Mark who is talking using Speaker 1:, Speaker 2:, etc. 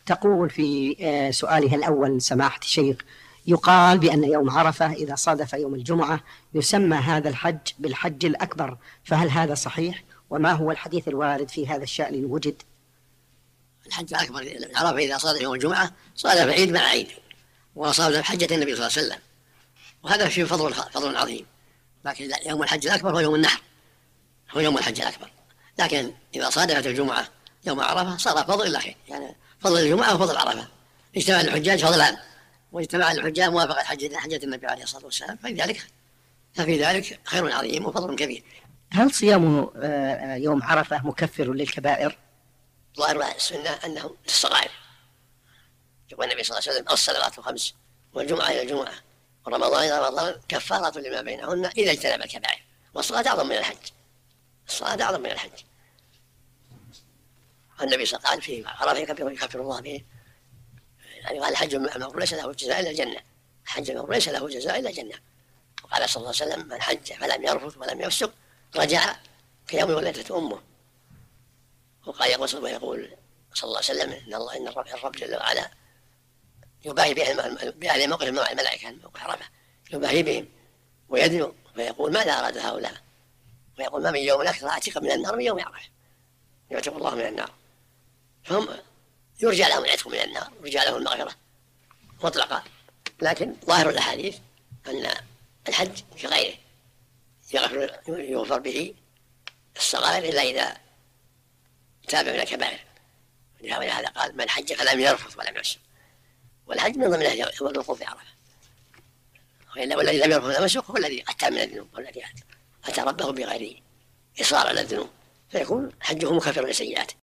Speaker 1: تقول في سؤالها الأول سماحة الشيخ: يقال بأن يوم عرفة إذا صادف يوم الجمعة يسمى هذا الحج بالحج الأكبر، فهل هذا صحيح؟ وما هو الحديث الوارد في هذا الشأن إن وجد؟
Speaker 2: الحج الأكبر عرفة إذا صادف يوم الجمعة صادف عيد مع عيد، وصادف حجة النبي صلى الله عليه وسلم، وهذا فيه فضل عظيم. لكن يوم الحج الأكبر هو يوم النحر، هو يوم الحج الأكبر. لكن إذا صادفت الجمعة يوم عرفة صار فضل إلا خير، يعني فضل الجمعة وفضل عرفة. اجتمع الحجاج فضلان، واجتمع الحجاج موافقة حجة النبي عليه الصلاة والسلام، ففي ذلك خير عظيم وفضل كبير.
Speaker 1: هل صيام يوم عرفة مكفر للكبائر؟
Speaker 2: ظاهر السنة أنه للصغائر. يقول النبي صلى الله عليه وسلم: الصلوات الخمس والجمعة إلى الجمعة ورمضان إلى رمضان كفارة لما بينهن إذا اجتنب الكبائر. والصلاة أعظم من الحج، الصلاة أعظم من الحج. النبي صلى الله عليه وسلم في عرفة يكفر الله به، يعني قال: الحج المبرور ليس له جزاء إلا الجنة، الحج المبرور ليس له جزاء إلا الجنة. وقال صلى الله عليه وسلم: من حج فلم يرفث ولم يفسق رجع كيوم ولدته أمه. وقال يقول صلى الله عليه وسلم: إن الرب جل وعلا يباهي بأهل موقف مع الملائكة، موقف عرفة يباهي بهم ويدنو فيقول: ماذا أراد هؤلاء؟ ويقول: ما من يوم أكثر أعتق من النار من يوم عرفة، يعتق الله من النار. فهم يرجى لهم العتق من النار، يرجى لهم المغفرة مطلقا. لكن ظاهر الأحاديث أن الحج كغيره يغفر به الصغائر إلا إذا تاب من الكبائر. ولهذا قال: من حج فلم يرفث ولم يفسق. والحج من ضمنه هو الوقوف في عرفة، والذي لم يرفث ولم يفسق هو الذي أتى من الذنوب، والذي أتى ربه بغير إصرار على الذنوب، فيكون حجه مكفر لسيئاته.